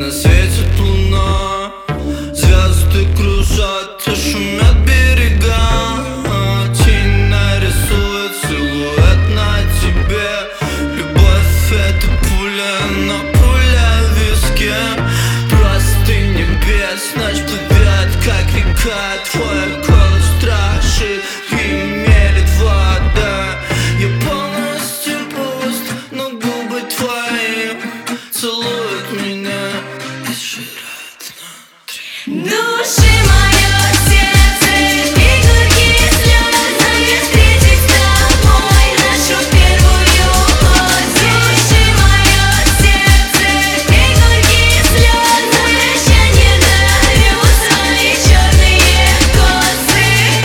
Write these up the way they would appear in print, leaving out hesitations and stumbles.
Медленно светит луна, звезды кружат и шумят берега. Тень нарисует силуэт на тебе. Любовь — это пуля, но пуля в виске. Простынь небес, ночь плывет, как река. Твой голос страшит и мелет вода. Я полностью пуст, но губы твои целуют меня и сжирают внутри. Души мое сердце и горькие слезы, не встретить с тобой нашу первую любовь. Души мое сердце и горькие слезы, прощанье дарю свои черные косы.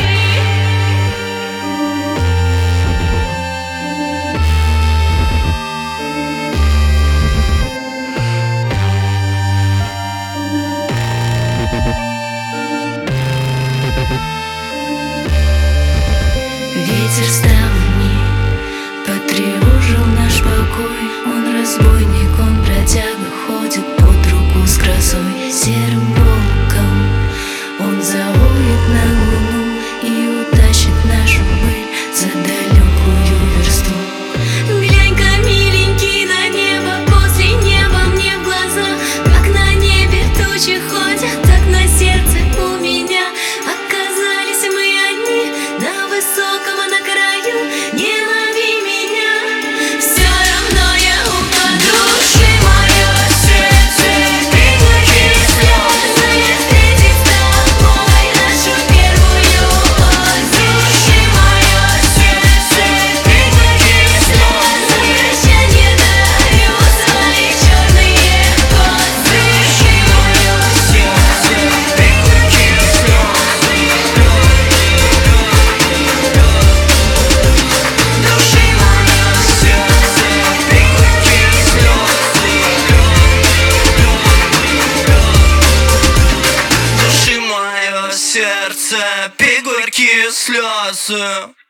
Ветер ставни потревожил наш покой. Он разбойник, он бродяга, ходит под руку с грозой. Серым волком он завоет на луну и утащит нашу быль за далекую версту. Глянь-ка, миленький, на небо, после неба мне в глаза. Как на небе тучи ходят, так на сердце у меня. Оказались мы одни на высоком, на краю. Не лови меня, все равно я упаду. Души мое сердце и горькие слезы, не встретить с тобой нашу первую любовь. Души мое сердце и горькие слезы, прощанье дарю свои черные косы. Души мое сердце и горькие слезы, души мое сердце и горькие слезы, души мое сердце и горькие слезы.